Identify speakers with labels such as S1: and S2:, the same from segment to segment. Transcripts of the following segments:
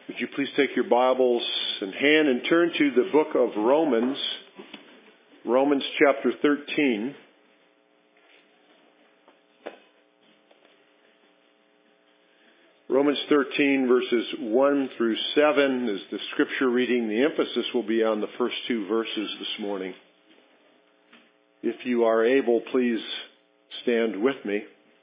S1: Would you please take your Bibles in hand and turn to the book of Romans, Romans chapter 13. Romans 13 verses 1 through 7 is the scripture reading. The emphasis will be on the first two verses this morning. If you are able, please stand with me.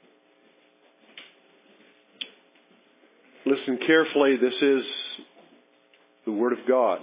S1: Listen carefully. This is the Word of God.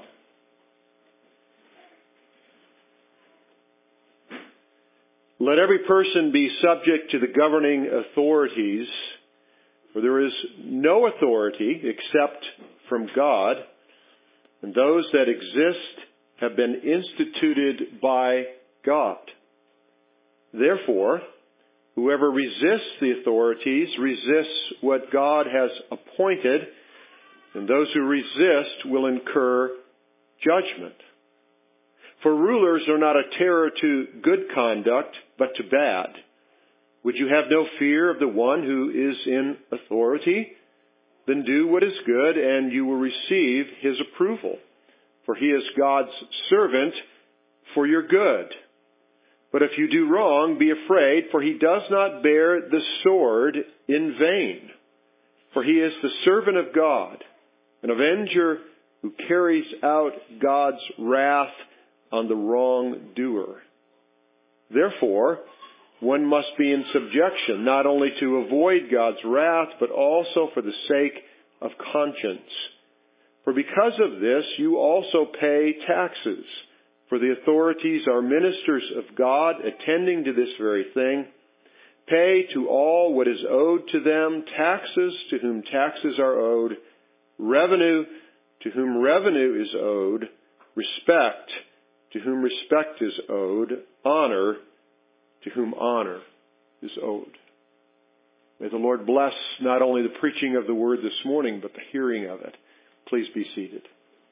S1: Let every person be subject to the governing authorities, for there is no authority except from God, and those that exist have been instituted by God. Therefore, whoever resists the authorities resists what God has appointed, and those who resist will incur judgment. For rulers are not a terror to good conduct, but to bad. Would you have no fear of the one who is in authority? Then do what is good, and you will receive his approval. For he is God's servant for your good. But if you do wrong, be afraid, for he does not bear the sword in vain. For he is the servant of God, an avenger who carries out God's wrath on the wrongdoer. Therefore, one must be in subjection, not only to avoid God's wrath, but also for the sake of conscience. For because of this, you also pay taxes. For the authorities are ministers of God, attending to this very thing. Pay to all what is owed to them, taxes to whom taxes are owed, revenue to whom revenue is owed, respect to whom respect is owed, honor to whom honor is owed. May the Lord bless not only the preaching of the word this morning, but the hearing of it. Please be seated.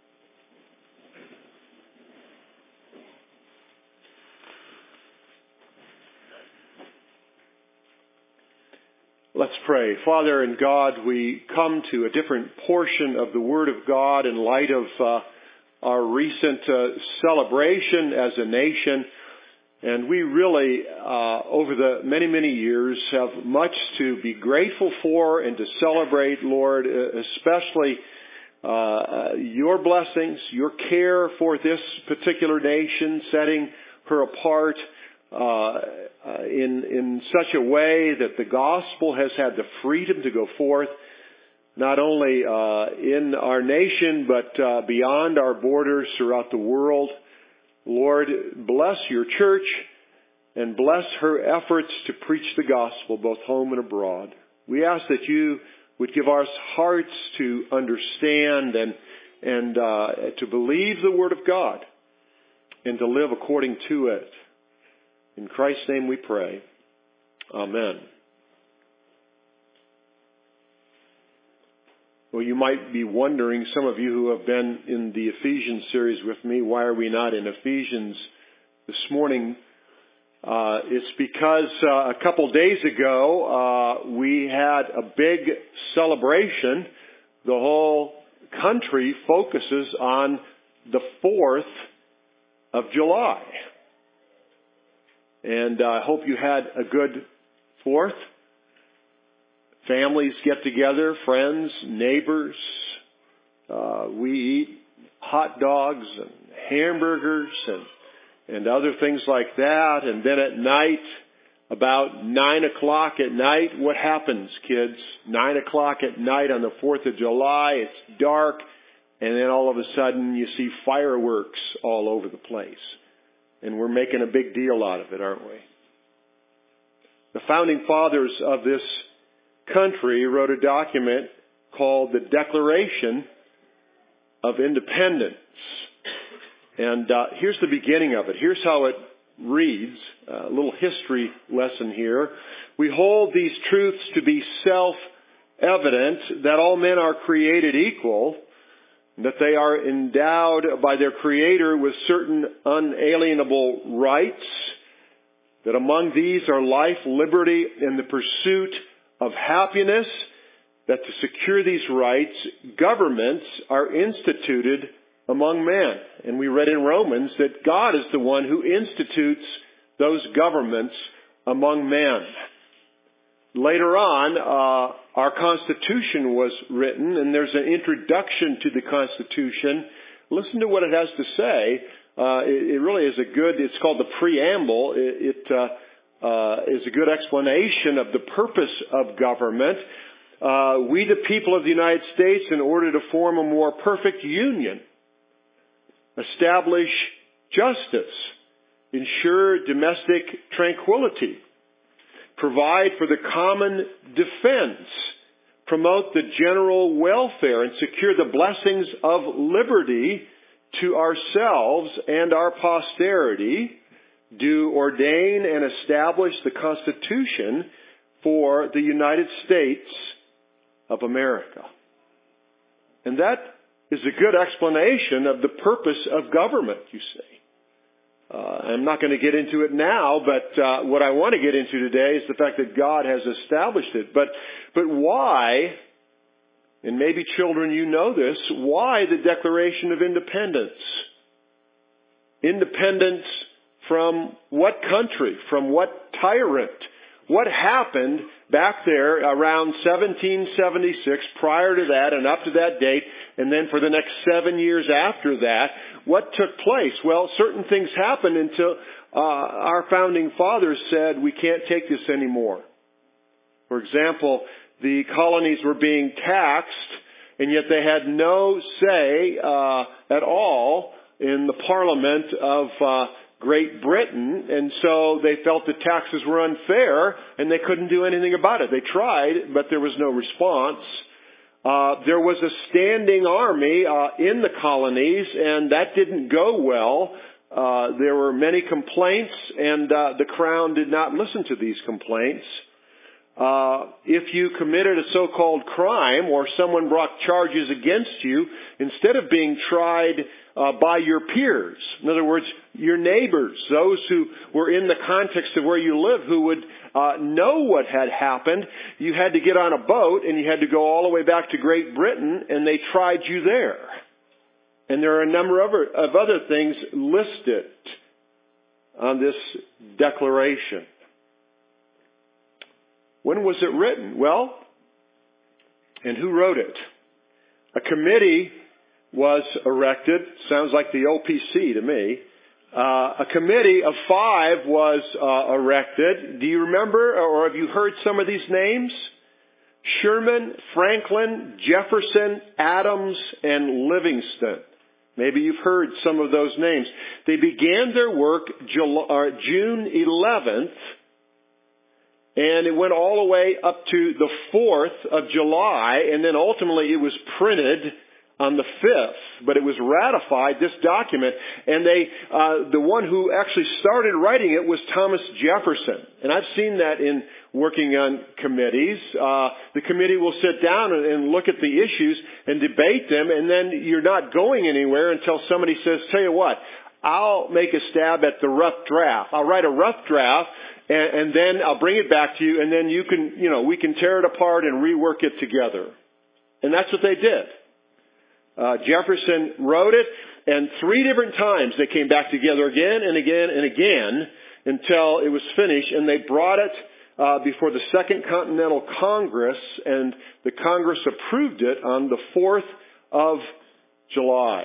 S1: Let's pray. Father and God, we come to a different portion of the Word of God in light of our recent celebration as a nation. And we really, over the many, many years, have much to be grateful for and to celebrate, Lord, especially your blessings, your care for this particular nation, setting her apart in such a way that the gospel has had the freedom to go forth, not only in our nation, but beyond our borders throughout the world. Lord, bless your church and bless her efforts to preach the gospel both home and abroad. We ask that you would give our hearts to understand and to believe the word of God and to live according to it. In Christ's name we pray. Amen. Well, you might be wondering, some of you who have been in the Ephesians series with me, why are we not in Ephesians this morning? It's because a couple days ago we had a big celebration. The whole country focuses on the 4th of July. And I hope you had a good 4th. Families get together, friends, neighbors. We eat hot dogs and hamburgers and other things like that. And then at night, about 9 o'clock at night, what happens, kids? 9 o'clock at night on the 4th of July, it's dark, and then all of a sudden you see fireworks all over the place. And we're making a big deal out of it, aren't we? The founding fathers of this country wrote a document called the Declaration of Independence. And here's the beginning of it. Here's how it reads, a little history lesson here. We hold these truths to be self-evident, that all men are created equal, that they are endowed by their Creator with certain unalienable rights, that among these are life, liberty, and the pursuit of happiness, that to secure these rights, governments are instituted among men. And we read in Romans that God is the one who institutes those governments among men. Later on, our Constitution was written, and there's an introduction to the Constitution. Listen to what it has to say. It really is it's called the preamble. It is a good explanation of the purpose of government. We, the people of the United States, in order to form a more perfect union, establish justice, ensure domestic tranquility, provide for the common defense, promote the general welfare, and secure the blessings of liberty to ourselves and our posterity, do ordain and establish the Constitution for the United States of America. And that is a good explanation of the purpose of government, you see. I'm not going to get into it now, but what I want to get into today is the fact that God has established it. But why, and maybe children you know this, why the Declaration of Independence? Independence from what country? From what tyrant? What happened back there around 1776, prior to that and up to that date, and then for the next 7 years after that? What took place? Well, certain things happened until our founding fathers said, we can't take this anymore. For example, the colonies were being taxed, and yet they had no say at all in the Parliament of Great Britain, and so they felt the taxes were unfair, and they couldn't do anything about it. They tried, but there was no response. There was a standing army in the colonies, and that didn't go well. There were many complaints, and the Crown did not listen to these complaints. If you committed a so-called crime or someone brought charges against you, instead of being tried by your peers, in other words, your neighbors, those who were in the context of where you live, who would know what had happened, you had to get on a boat and you had to go all the way back to Great Britain, and they tried you there. And there are a number of other things listed on this declaration. When was it written? Well, and who wrote it? A committee was erected. Sounds like the OPC to me. A committee of 5 was erected. Do you remember, or have you heard some of these names? Sherman, Franklin, Jefferson, Adams, and Livingston. Maybe you've heard some of those names. They began their work June 11th, and it went all the way up to the 4th of July, and then ultimately it was printed on the 5th, but it was ratified, this document, and the one who actually started writing it was Thomas Jefferson. And I've seen that in working on committees. The committee will sit down and look at the issues and debate them, and then you're not going anywhere until somebody says, tell you what, I'll make a stab at the rough draft. I'll write a rough draft, and then I'll bring it back to you, and then we can tear it apart and rework it together. And that's what they did. Jefferson wrote it, and 3 different times they came back together again and again and again until it was finished, and they brought it before the Second Continental Congress, and the Congress approved it on the 4th of July.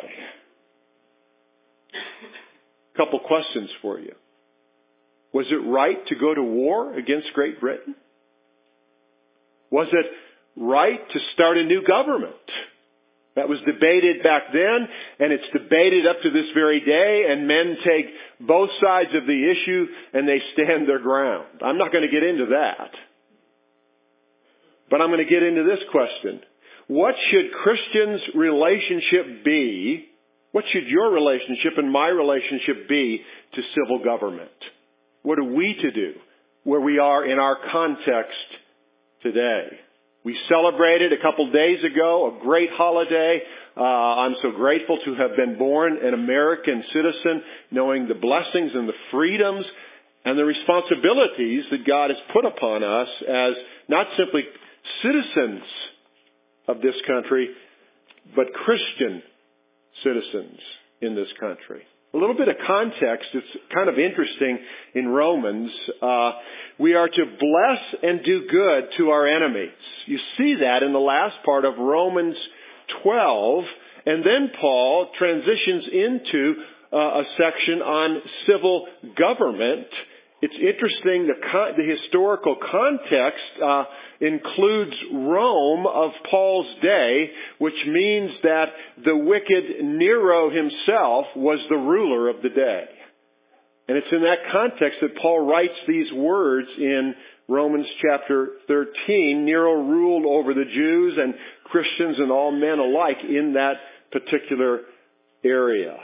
S1: A couple questions for you. Was it right to go to war against Great Britain? Was it right to start a new government? That was debated back then, and it's debated up to this very day, and men take both sides of the issue and they stand their ground. I'm not going to get into that. But I'm going to get into this question. What should Christians' relationship be? What should your relationship and my relationship be to civil government? What are we to do where we are in our context today? We celebrated a couple days ago a great holiday. I'm so grateful to have been born an American citizen, knowing the blessings and the freedoms and the responsibilities that God has put upon us as not simply citizens of this country, but Christian citizens in this country. A little bit of context. It's kind of interesting in Romans. We are to bless and do good to our enemies. You see that in the last part of Romans 12. And then Paul transitions into a section on civil government. It's interesting, the historical context includes Rome of Paul's day, which means that the wicked Nero himself was the ruler of the day. And it's in that context that Paul writes these words in Romans chapter 13. Nero ruled over the Jews and Christians and all men alike in that particular area.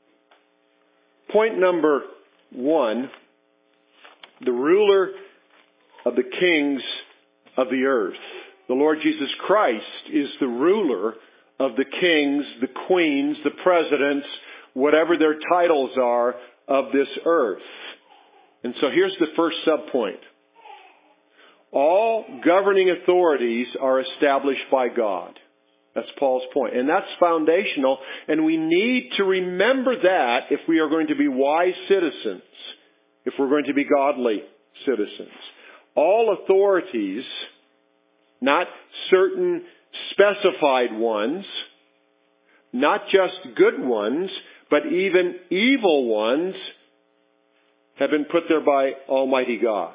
S1: Point number 1. The ruler of the kings of the earth. The Lord Jesus Christ is the ruler of the kings, the queens, the presidents, whatever their titles are of this earth. And so here's the first subpoint. All governing authorities are established by God. That's Paul's point. And that's foundational. And we need to remember that if we are going to be wise citizens, if we're going to be godly citizens. All authorities, not certain specified ones, not just good ones, but even evil ones, have been put there by Almighty God.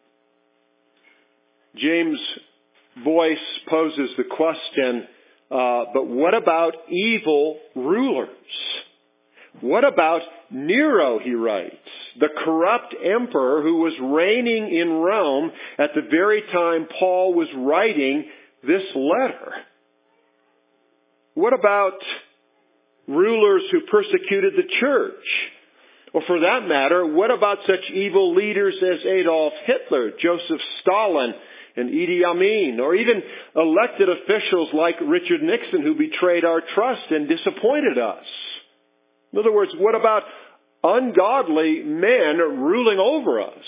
S1: James Boyce poses the question, but what about evil rulers? What about Nero, he writes, the corrupt emperor who was reigning in Rome at the very time Paul was writing this letter? What about rulers who persecuted the church? Or for that matter, what about such evil leaders as Adolf Hitler, Joseph Stalin, and Idi Amin, or even elected officials like Richard Nixon who betrayed our trust and disappointed us? In other words, what about ungodly men ruling over us?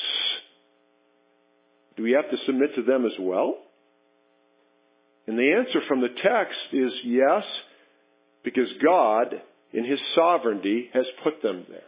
S1: Do we have to submit to them as well? And the answer from the text is yes, because God, in His sovereignty, has put them there.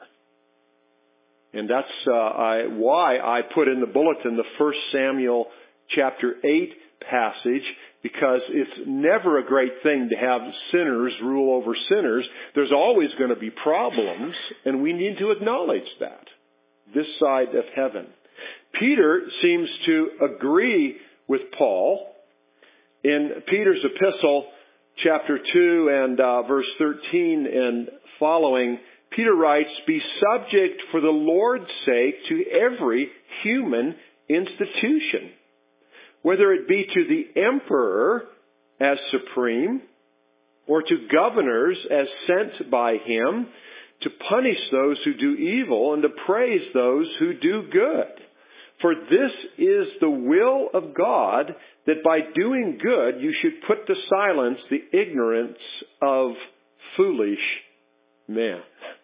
S1: And that's why I put in the bulletin the 1 Samuel chapter 8 passage, because it's never a great thing to have sinners rule over sinners. There's always going to be problems, and we need to acknowledge that this side of heaven. Peter seems to agree with Paul. In Peter's epistle, chapter 2 and verse 13 and following, Peter writes, "Be subject for the Lord's sake to every human institution, whether it be to the emperor as supreme, or to governors as sent by him, to punish those who do evil and to praise those who do good. For this is the will of God, that by doing good you should put to silence the ignorance of foolish men."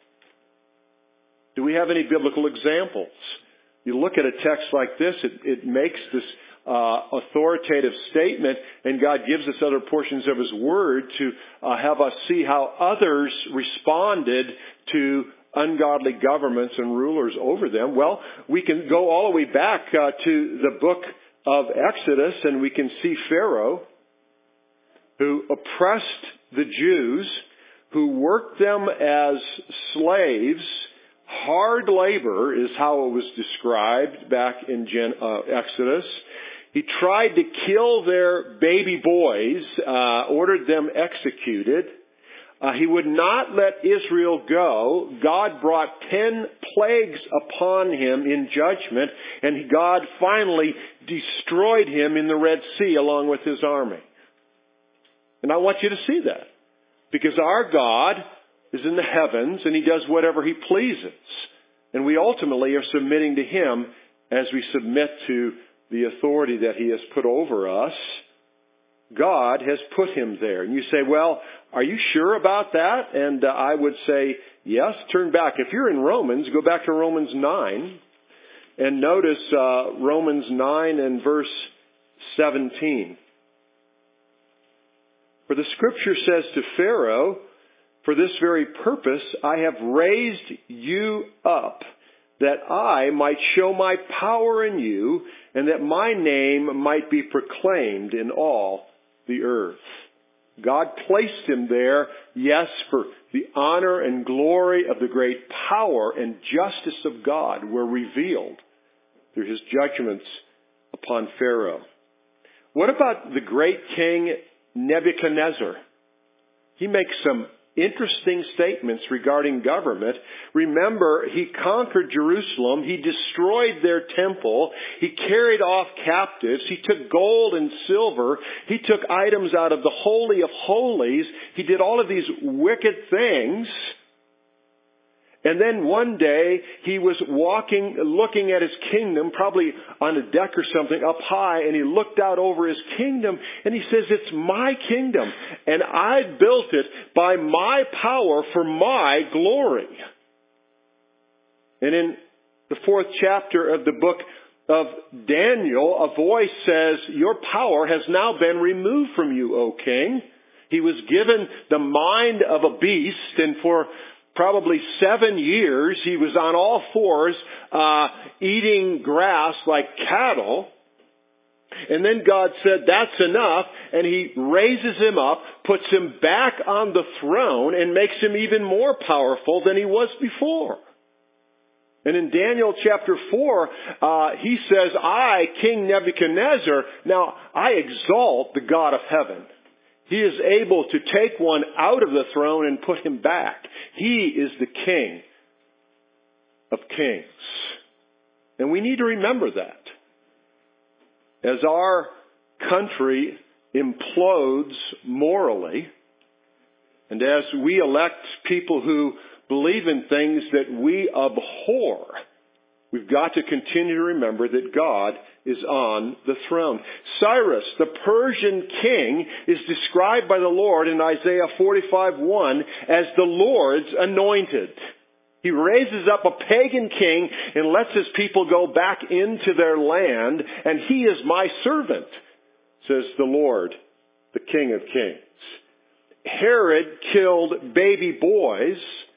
S1: Do we have any biblical examples? You look at a text like this, it makes this authoritative statement, and God gives us other portions of His Word to have us see how others responded to ungodly governments and rulers over them. Well, we can go all the way back to the book of Exodus, and we can see Pharaoh, who oppressed the Jews, who worked them as slaves. Hard labor is how it was described back in Exodus. He tried to kill their baby boys, ordered them executed. He would not let Israel go. God brought 10 plagues upon him in judgment, and God finally destroyed him in the Red Sea along with his army. And I want you to see that, because our God is in the heavens, and He does whatever He pleases. And we ultimately are submitting to Him as we submit to the authority that He has put over us. God has put him there. And you say, well, are you sure about that? And I would say, yes, turn back. If you're in Romans, go back to Romans 9 and notice Romans 9 and verse 17. For the Scripture says to Pharaoh, for this very purpose I have raised you up, that I might show my power in you, and that my name might be proclaimed in all the earth. God placed him there, yes, for the honor and glory of the great power and justice of God were revealed through his judgments upon Pharaoh. What about the great king Nebuchadnezzar? He makes some interesting statements regarding government. Remember, he conquered Jerusalem. He destroyed their temple. He carried off captives. He took gold and silver. He took items out of the Holy of Holies. He did all of these wicked things. And then one day, he was looking at his kingdom, probably on a deck or something, up high, and he looked out over his kingdom, and he says, it's my kingdom, and I built it by my power for my glory. And in the 4th chapter of the book of Daniel, a voice says, your power has now been removed from you, O king. He was given the mind of a beast, and for probably 7 years, he was on all fours, eating grass like cattle. And then God said, that's enough. And he raises him up, puts him back on the throne, and makes him even more powerful than he was before. And in Daniel chapter 4, he says, I, King Nebuchadnezzar, now I exalt the God of heaven. He is able to take one out of the throne and put him back. He is the King of kings. And we need to remember that. As our country implodes morally, and as we elect people who believe in things that we abhor, we've got to continue to remember that God is on the throne. Cyrus, the Persian king, is described by the Lord in Isaiah 45:1 as the Lord's anointed. He raises up a pagan king and lets his people go back into their land, and he is my servant, says the Lord, the King of kings. Herod killed baby boys.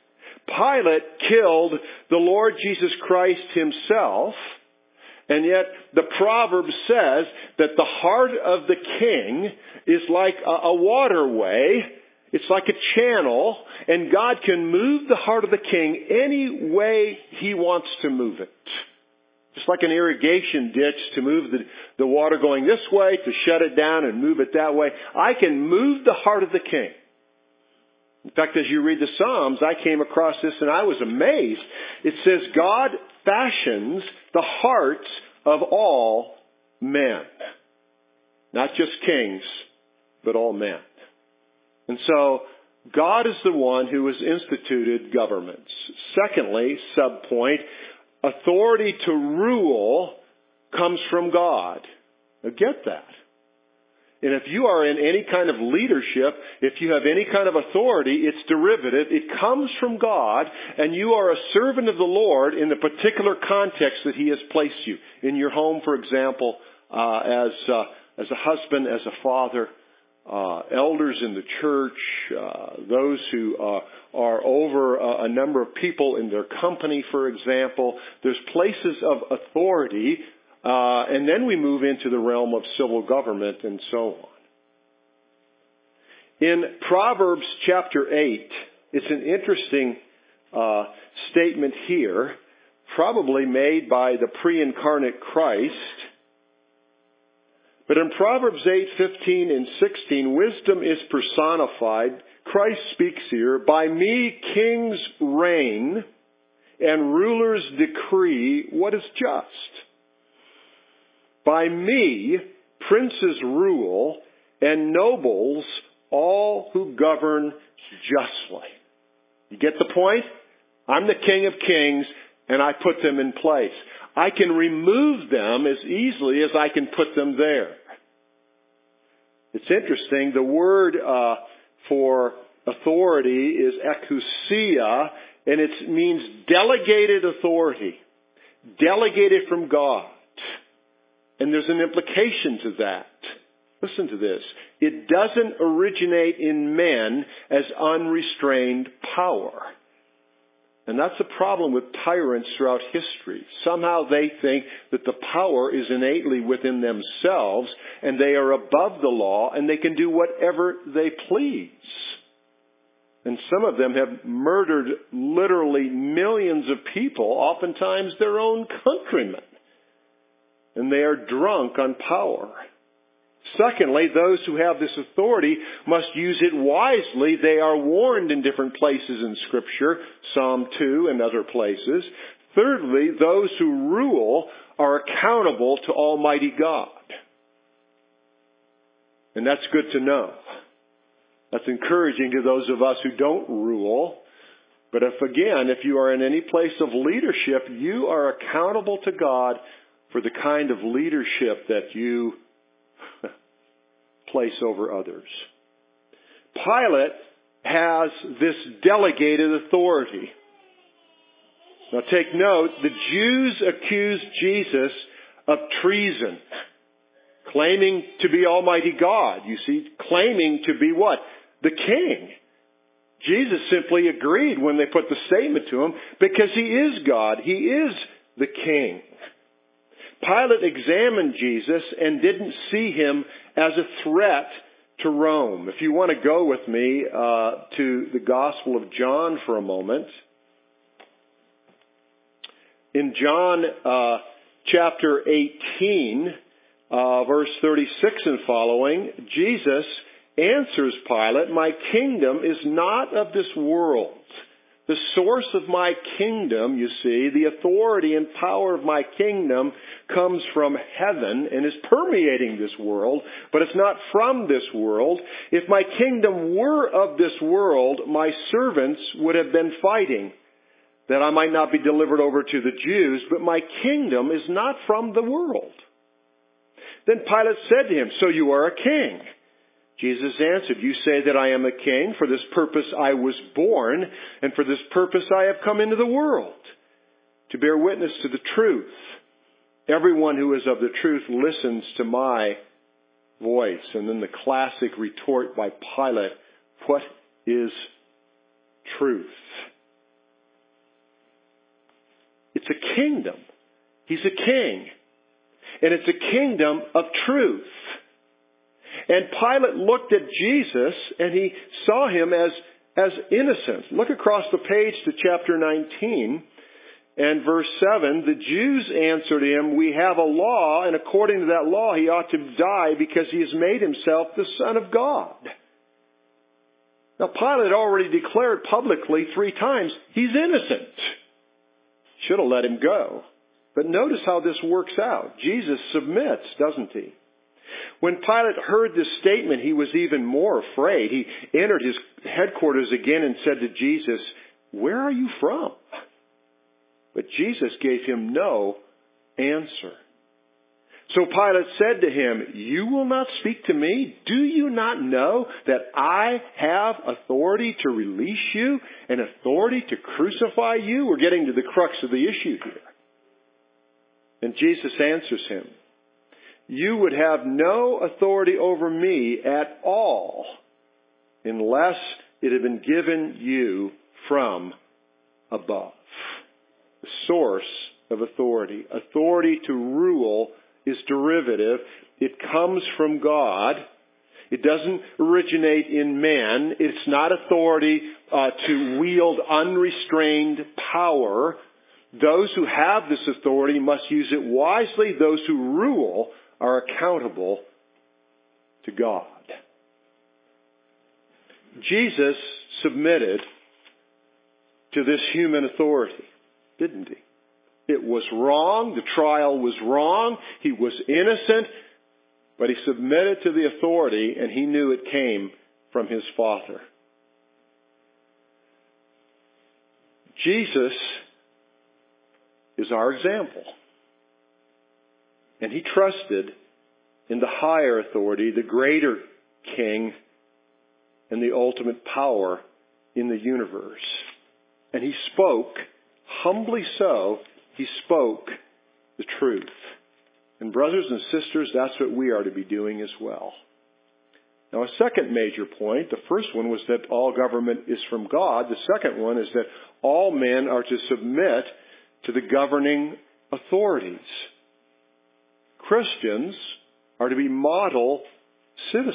S1: Pilate killed the Lord Jesus Christ himself. And yet the proverb says that the heart of the king is like a waterway. It's like a channel, and God can move the heart of the king any way he wants to move it. Just like an irrigation ditch to move the water going this way, to shut it down and move it that way. I can move the heart of the king. In fact, as you read the Psalms, I came across this and I was amazed. It says, God fashions the hearts of all men. Not just kings, but all men. And so, God is the one who has instituted governments. Secondly, subpoint, authority to rule comes from God. Now get that. And if you are in any kind of leadership, if you have any kind of authority, it's derivative. It comes from God, and you are a servant of the Lord in the particular context that He has placed you. In your home, for example, as a husband, as a father, elders in the church, those who are over a number of people in their company, for example. There's places of authority. And then we move into the realm of civil government and so on. In Proverbs chapter 8, it's an interesting statement here, probably made by the pre-incarnate Christ. But in Proverbs 8:15 and 16, wisdom is personified. Christ speaks here, by me kings reign and rulers decree what is just. By me, princes rule, and nobles, all who govern justly. You get the point? I'm the King of kings, and I put them in place. I can remove them as easily as I can put them there. It's interesting. The word for authority is exousia, and it means delegated authority. Delegated from God. And there's an implication to that. Listen to this. It doesn't originate in men as unrestrained power. And that's the problem with tyrants throughout history. Somehow they think that the power is innately within themselves and they are above the law and they can do whatever they please. And some of them have murdered literally millions of people, oftentimes their own countrymen. And they are drunk on power. Secondly, those who have this authority must use it wisely. They are warned in different places in Scripture, Psalm 2 and other places. Thirdly, those who rule are accountable to Almighty God. And that's good to know. That's encouraging to those of us who don't rule. But if you are in any place of leadership, you are accountable to God for the kind of leadership that you place over others. Pilate has this delegated authority. Now take note, the Jews accused Jesus of treason, claiming to be Almighty God. You see, claiming to be what? The king. Jesus simply agreed when they put the statement to him because he is God. He is the king. Pilate examined Jesus and didn't see him as a threat to Rome. If you want to go with me to the Gospel of John for a moment. In John chapter 18, verse 36 and following, Jesus answers Pilate, "My kingdom is not of this world." The source of my kingdom, you see, the authority and power of my kingdom comes from heaven and is permeating this world, but it's not from this world. If my kingdom were of this world, my servants would have been fighting, that I might not be delivered over to the Jews, but my kingdom is not from the world. Then Pilate said to him, "So you are a king?" Jesus answered, "You say that I am a king. For this purpose I was born, and for this purpose I have come into the world, to bear witness to the truth. Everyone who is of the truth listens to my voice." And then the classic retort by Pilate, "What is truth?" It's a kingdom. He's a king. And it's a kingdom of truth. And Pilate looked at Jesus and he saw him as innocent. Look across the page to chapter 19 and verse 7. The Jews answered him, "We have a law, and according to that law he ought to die because he has made himself the Son of God." Now Pilate had already declared publicly 3 times he's innocent. Should have let him go. But notice how this works out. Jesus submits, doesn't he? When Pilate heard this statement, he was even more afraid. He entered his headquarters again and said to Jesus, "Where are you from?" But Jesus gave him no answer. So Pilate said to him, "You will not speak to me? Do you not know that I have authority to release you and authority to crucify you?" We're getting to the crux of the issue here. And Jesus answers him, "You would have no authority over me at all unless it had been given you from above." The source of authority. Authority to rule is derivative. It comes from God. It doesn't originate in man. It's not authority to wield unrestrained power. Those who have this authority must use it wisely. Those who rule are accountable to God. Jesus submitted to this human authority, didn't he? It was wrong. The trial was wrong. He was innocent, but he submitted to the authority, and he knew it came from his Father. Jesus is our example. And he trusted in the higher authority, the greater king, and the ultimate power in the universe. And he spoke, humbly so, he spoke the truth. And brothers and sisters, that's what we are to be doing as well. Now, a second major point, the first one was that all government is from God. The second one is that all men are to submit to the governing authorities. Christians are to be model citizens.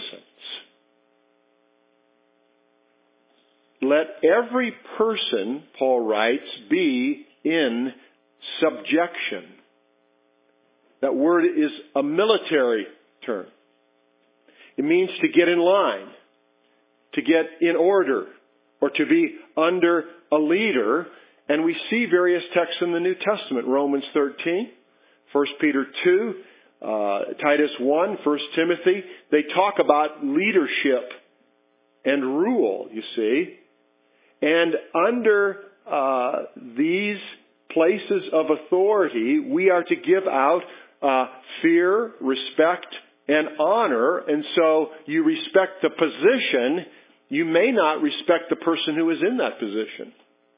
S1: Let every person, Paul writes, be in subjection. That word is a military term. It means to get in line, to get in order, or to be under a leader. And we see various texts in the New Testament. Romans 13, 1 Peter 2, Titus 1, 1 Timothy. They talk about leadership and rule, you see. And under these places of authority, we are to give out fear, respect, and honor. And so you respect the position. You may not respect the person who is in that position.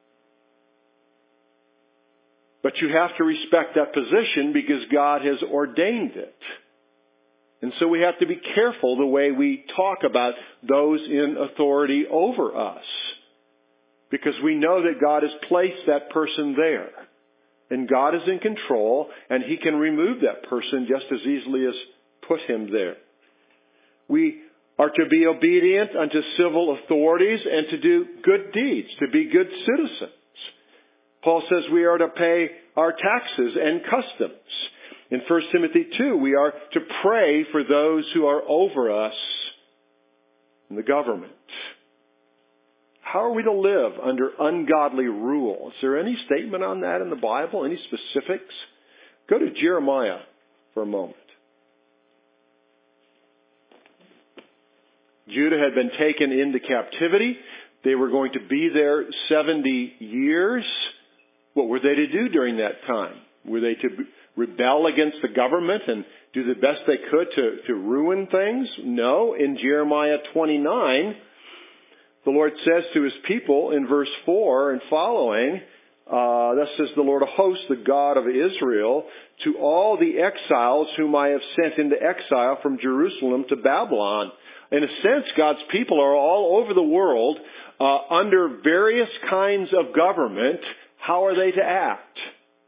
S1: But you have to respect that position because God has ordained it. And so we have to be careful the way we talk about those in authority over us. Because we know that God has placed that person there. And God is in control, and He can remove that person just as easily as put him there. We are to be obedient unto civil authorities and to do good deeds, to be good citizens. Paul says we are to pay our taxes and customs. In 1 Timothy 2, we are to pray for those who are over us in the government. How are we to live under ungodly rule? Is there any statement on that in the Bible? Any specifics? Go to Jeremiah for a moment. Judah had been taken into captivity. They were going to be there 70 years. What were they to do during that time? Were they to rebel against the government and do the best they could to ruin things? No. In Jeremiah 29, the Lord says to His people in verse 4 and following, thus says the Lord of hosts, the God of Israel, to all the exiles whom I have sent into exile from Jerusalem to Babylon. In a sense, God's people are all over the world under various kinds of government. How are they to act?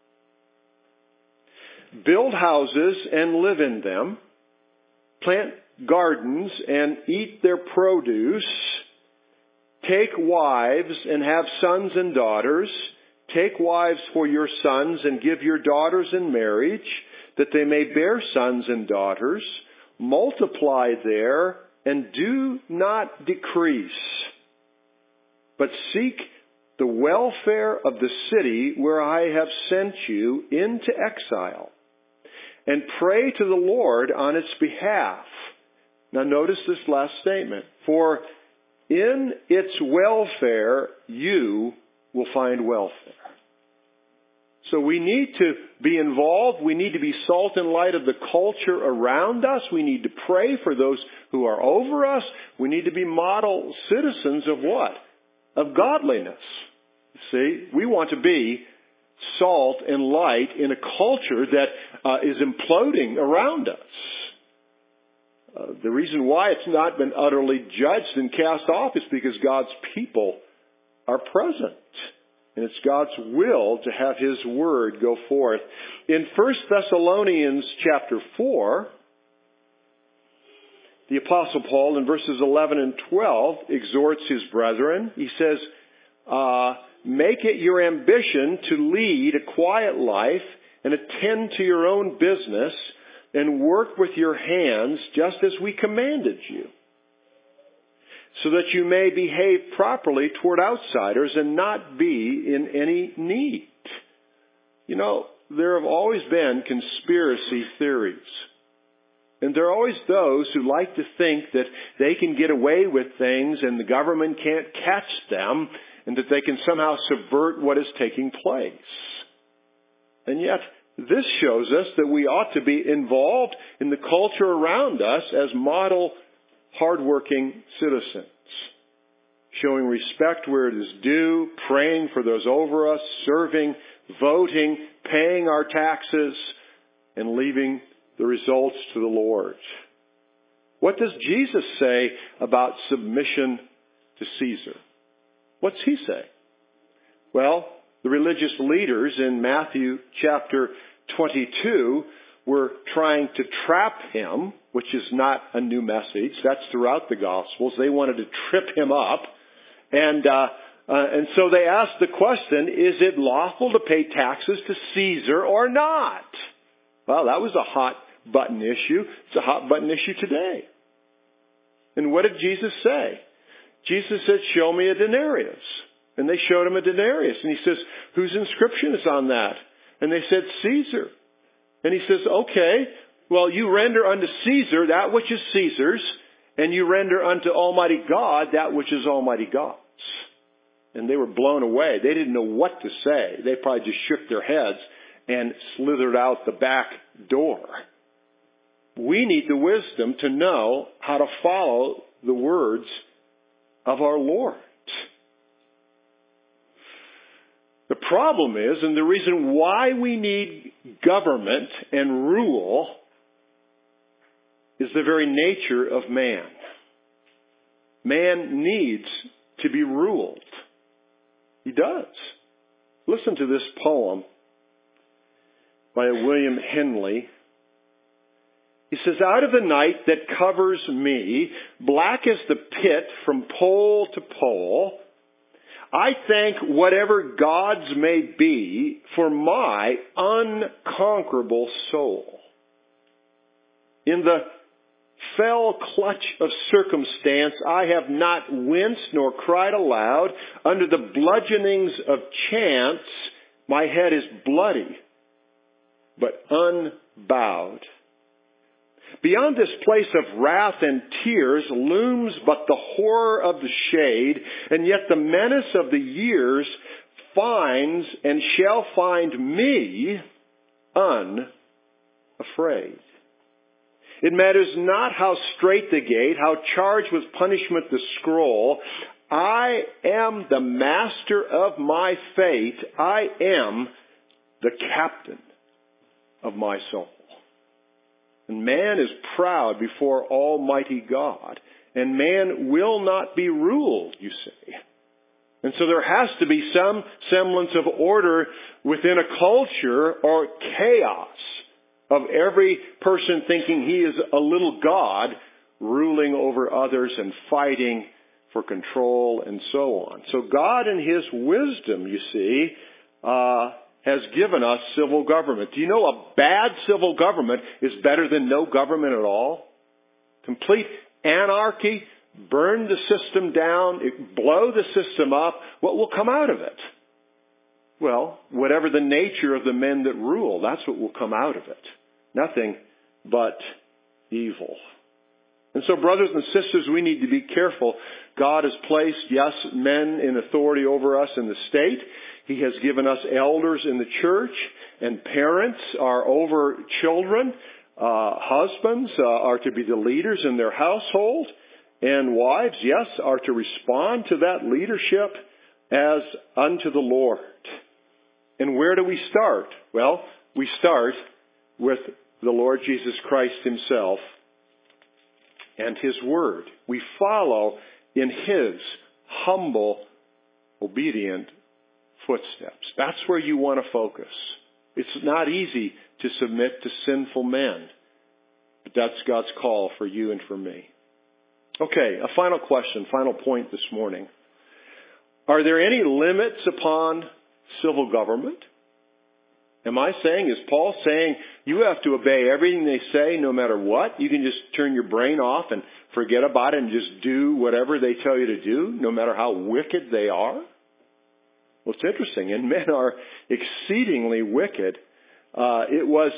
S1: Build houses and live in them. Plant gardens and eat their produce. Take wives and have sons and daughters. Take wives for your sons and give your daughters in marriage, that they may bear sons and daughters. Multiply there and do not decrease, but seek the welfare of the city where I have sent you into exile, and pray to the Lord on its behalf. Now notice this last statement. For in its welfare you will find welfare. So we need to be involved. We need to be salt and light of the culture around us. We need to pray for those who are over us. We need to be model citizens of what? Of godliness. See, we want to be salt and light in a culture that is imploding around us. The reason why it's not been utterly judged and cast off is because God's people are present. And it's God's will to have His Word go forth. In 1 Thessalonians chapter 4, the Apostle Paul in verses 11 and 12 exhorts his brethren. He says, make it your ambition to lead a quiet life and attend to your own business and work with your hands just as we commanded you, so that you may behave properly toward outsiders and not be in any need. You know, there have always been conspiracy theories. And there are always those who like to think that they can get away with things and the government can't catch them, and that they can somehow subvert what is taking place. And yet, this shows us that we ought to be involved in the culture around us as model hardworking citizens, showing respect where it is due, praying for those over us, serving, voting, paying our taxes, and leaving the results to the Lord. What does Jesus say about submission to Caesar? What's he say? Well, the religious leaders in Matthew chapter 22 were trying to trap him, which is not a new message. That's throughout the Gospels. They wanted to trip him up. And so they asked the question, is it lawful to pay taxes to Caesar or not? Well, that was a hot button issue. It's a hot button issue today. And what did Jesus say? Jesus said, show me a denarius. And they showed him a denarius. And he says, whose inscription is on that? And they said, Caesar. And he says, okay, well, you render unto Caesar that which is Caesar's, and you render unto Almighty God that which is Almighty God's. And they were blown away. They didn't know what to say. They probably just shook their heads and slithered out the back door. We need the wisdom to know how to follow the words of our Lord. The problem is, and the reason why we need government and rule, is the very nature of man. Man needs to be ruled. He does. Listen to this poem by William Henley. He says, out of the night that covers me, black as the pit from pole to pole, I thank whatever gods may be for my unconquerable soul. In the fell clutch of circumstance, I have not winced nor cried aloud. Under the bludgeonings of chance, my head is bloody, but unbowed. Beyond this place of wrath and tears looms but the horror of the shade, and yet the menace of the years finds and shall find me unafraid. It matters not how strait the gate, how charged with punishment the scroll. I am the master of my fate. I am the captain of my soul. And man is proud before Almighty God. And man will not be ruled, you see. And so there has to be some semblance of order within a culture, or chaos of every person thinking he is a little god ruling over others and fighting for control and so on. So God in His wisdom, you see, has given us civil government. Do you know a bad civil government is better than no government at all? Complete anarchy, burn the system down, blow the system up. What will come out of it? Well, whatever the nature of the men that rule, that's what will come out of it. Nothing but evil. And so, brothers and sisters, we need to be careful. God has placed, yes, men in authority over us in the state. He has given us elders in the church, and parents are over children. Husbands are to be the leaders in their household. And wives, yes, are to respond to that leadership as unto the Lord. And where do we start? Well, we start with the Lord Jesus Christ Himself and His Word. We follow in His humble, obedient footsteps. That's where you want to focus. It's not easy to submit to sinful men, but that's God's call for you and for me. Okay, a final question, final point this morning. Are there any limits upon civil government? Am I saying, is Paul saying, you have to obey everything they say no matter what? You can just turn your brain off and forget about it and just do whatever they tell you to do, no matter how wicked they are? Well, it's interesting, and men are exceedingly wicked. It was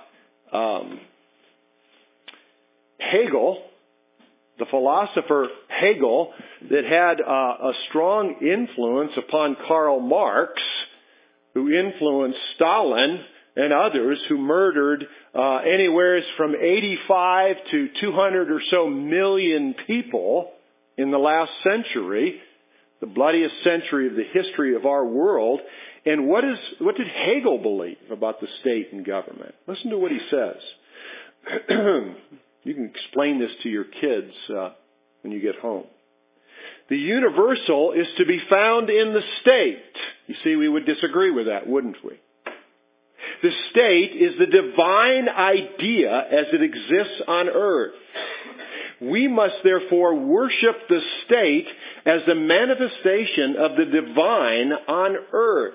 S1: Hegel, the philosopher Hegel, that had a strong influence upon Karl Marx, who influenced Stalin and others, who murdered anywhere from 85 to 200 or so million people in the last century, the bloodiest century of the history of our world. And what did Hegel believe about the state and government? Listen to what he says. You can explain this to your kids when you get home. The universal is to be found in the state. You see, we would disagree with that, wouldn't we? The state is the divine idea as it exists on earth. We must therefore worship the state as the manifestation of the divine on earth.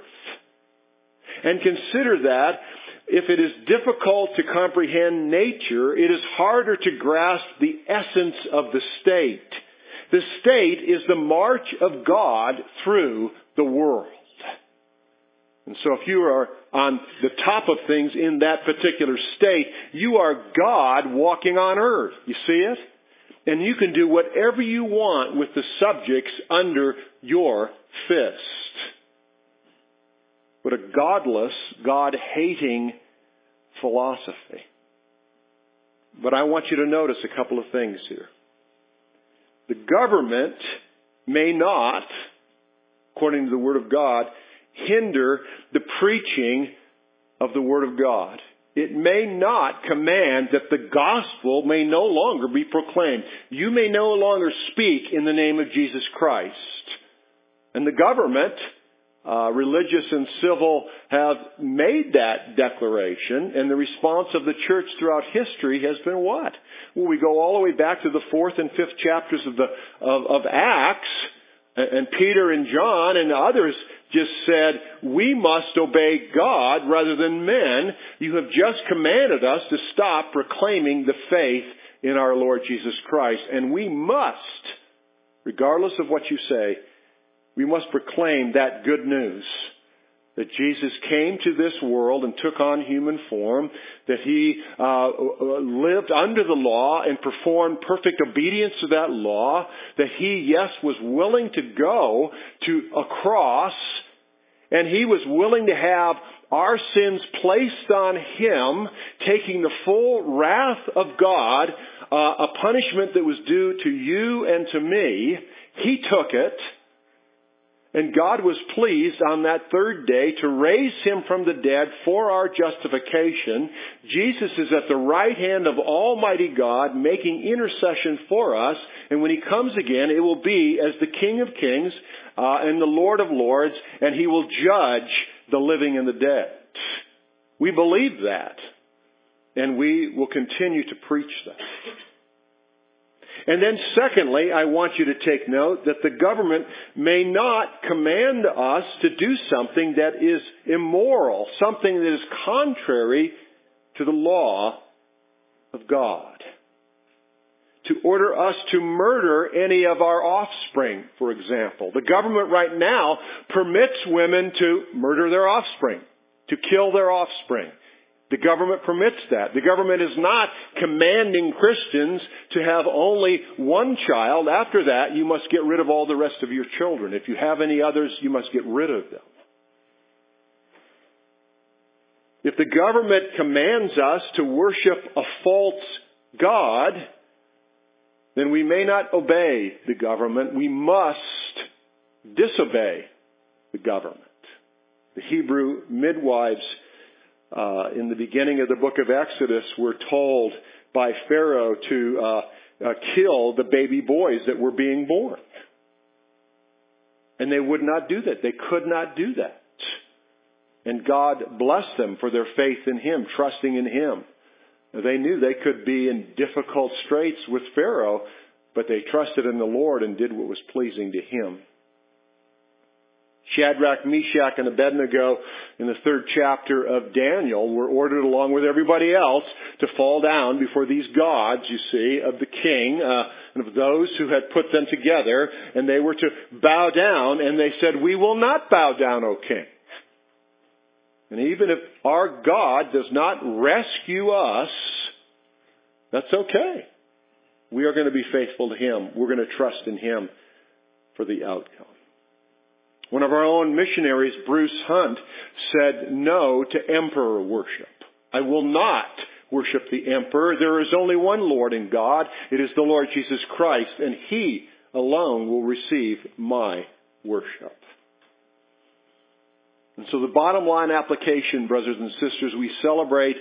S1: And consider that if it is difficult to comprehend nature, it is harder to grasp the essence of the state. The state is the march of God through the world. And so if you are on the top of things in that particular state, you are God walking on earth. You see it? And you can do whatever you want with the subjects under your fist. But a godless, God-hating philosophy. But I want you to notice a couple of things here. The government may not, according to the Word of God, hinder the preaching of the Word of God. It may not command that the gospel may no longer be proclaimed. You may no longer speak in the name of Jesus Christ. And the government, religious and civil, have made that declaration, and the response of the church throughout history has been what? Well, we go all the way back to the 4th and 5th chapters of Acts, and Peter and John and others just said, we must obey God rather than men. You have just commanded us to stop proclaiming the faith in our Lord Jesus Christ. And we must, regardless of what you say, we must proclaim that good news. That Jesus came to this world and took on human form. That He lived under the law and performed perfect obedience to that law. That He, yes, was willing to go to a cross. And He was willing to have our sins placed on Him, taking the full wrath of God, a punishment that was due to you and to me. He took it. And God was pleased on that third day to raise Him from the dead for our justification. Jesus is at the right hand of Almighty God making intercession for us. And when He comes again, it will be as the King of Kings and the Lord of Lords, and He will judge the living and the dead. We believe that. And we will continue to preach that. And then secondly, I want you to take note that the government may not command us to do something that is immoral, something that is contrary to the law of God. To order us to murder any of our offspring, for example. The government right now permits women to murder their offspring, to kill their offspring. The government permits that. The government is not commanding Christians to have only one child. After that, you must get rid of all the rest of your children. If you have any others, you must get rid of them. If the government commands us to worship a false god, then we may not obey the government. We must disobey the government. The Hebrew midwives in the beginning of the book of Exodus were told by Pharaoh to kill the baby boys that were being born. And they would not do that. They could not do that. And God blessed them for their faith in Him, trusting in Him. They knew they could be in difficult straits with Pharaoh, but they trusted in the Lord and did what was pleasing to Him. Shadrach, Meshach, and Abednego in the 3rd chapter of Daniel were ordered along with everybody else to fall down before these gods, you see, of the king and of those who had put them together. And they were to bow down, and they said, "We will not bow down, O king." And even if our God does not rescue us, that's okay. We are going to be faithful to Him. We're going to trust in Him for the outcome. One of our own missionaries, Bruce Hunt, said no to emperor worship. I will not worship the emperor. There is only one Lord in God. It is the Lord Jesus Christ, and He alone will receive my worship. And so the bottom line application, brothers and sisters, we celebrate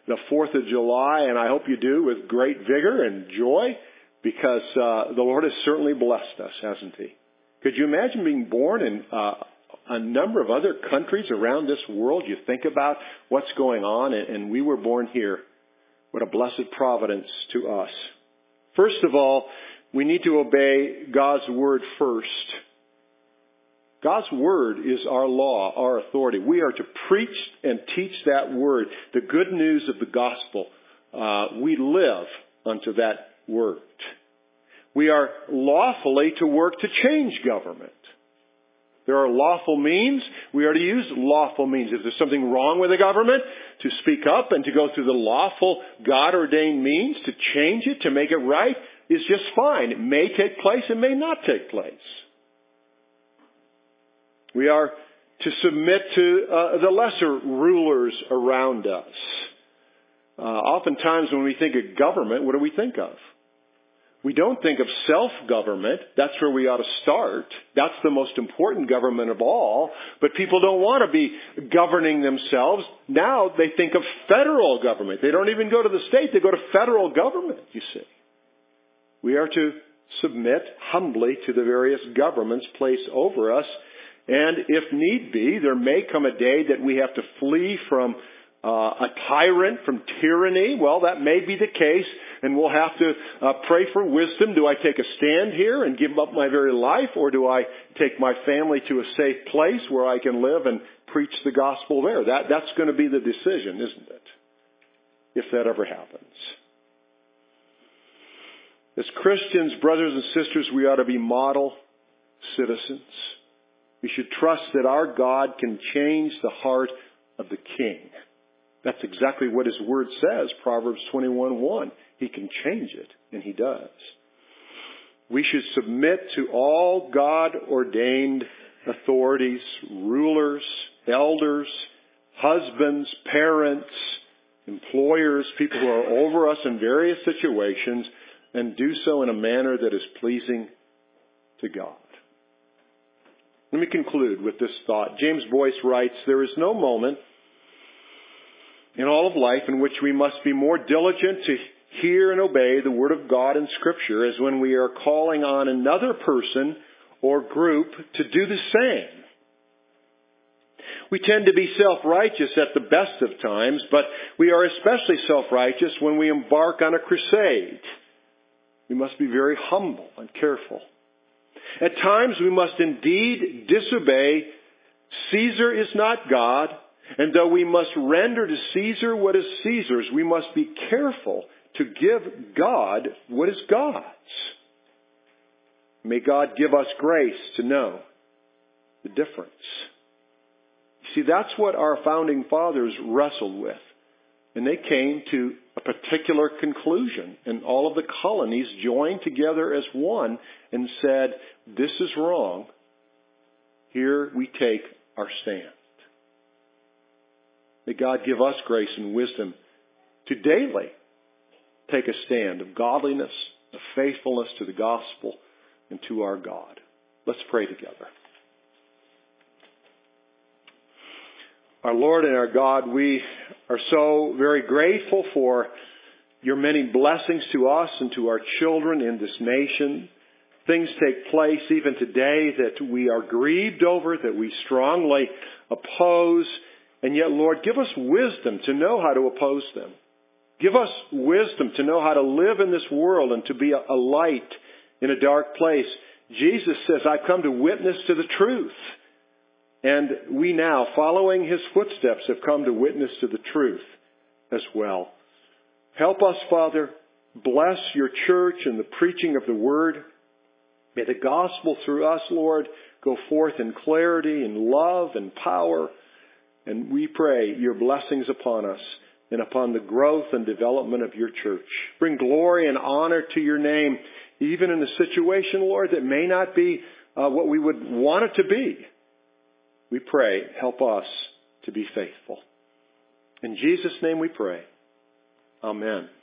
S1: the 4th of July, and I hope you do with great vigor and joy, because the Lord has certainly blessed us, hasn't He? Could you imagine being born in a number of other countries around this world? You think about what's going on, and we were born here. What a blessed providence to us. First of all, we need to obey God's Word first. God's Word is our law, our authority. We are to preach and teach that Word, the good news of the gospel. We live unto that Word. We are lawfully to work to change government. There are lawful means. We are to use lawful means. If there's something wrong with the government, to speak up and to go through the lawful, God-ordained means to change it, to make it right, is just fine. It may take place, it may not take place. We are to submit to the lesser rulers around us. Oftentimes when we think of government, what do we think of? We don't think of self-government. That's where we ought to start. That's the most important government of all. But people don't want to be governing themselves. Now they think of federal government. They don't even go to the state. They go to federal government, you see. We are to submit humbly to the various governments placed over us. And if need be, there may come a day that we have to flee from a tyrant, from tyranny. Well, that may be the case, and we'll have to pray for wisdom. Do I take a stand here and give up my very life, or do I take my family to a safe place where I can live and preach the gospel there? That's going to be the decision, isn't it? If that ever happens. As Christians, brothers and sisters, we ought to be model citizens. We should trust that our God can change the heart of the king. That's exactly what His Word says, Proverbs 21:1. He can change it, and He does. We should submit to all God-ordained authorities, rulers, elders, husbands, parents, employers, people who are over us in various situations, and do so in a manner that is pleasing to God. Let me conclude with this thought. James Boyce writes, "There is no moment in all of life in which we must be more diligent to hear and obey the Word of God in Scripture as when we are calling on another person or group to do the same. We tend to be self-righteous at the best of times, but we are especially self-righteous when we embark on a crusade. We must be very humble and careful. At times we must indeed disobey. Caesar is not God. And though we must render to Caesar what is Caesar's, we must be careful to give God what is God's. May God give us grace to know the difference." See, that's what our founding fathers wrestled with. And they came to a particular conclusion. And all of the colonies joined together as one and said, "This is wrong. Here we take our stand." May God give us grace and wisdom to daily take a stand of godliness, of faithfulness to the gospel and to our God. Let's pray together. Our Lord and our God, we are so very grateful for your many blessings to us and to our children in this nation. Things take place even today that we are grieved over, that we strongly oppose. And yet, Lord, give us wisdom to know how to oppose them. Give us wisdom to know how to live in this world and to be a light in a dark place. Jesus says, "I've come to witness to the truth." And we now, following His footsteps, have come to witness to the truth as well. Help us, Father. Bless your church and the preaching of the Word. May the gospel through us, Lord, go forth in clarity and love and power. And we pray your blessings upon us and upon the growth and development of your church. Bring glory and honor to your name, even in a situation, Lord, that may not be what we would want it to be. We pray, help us to be faithful. In Jesus' name we pray. Amen.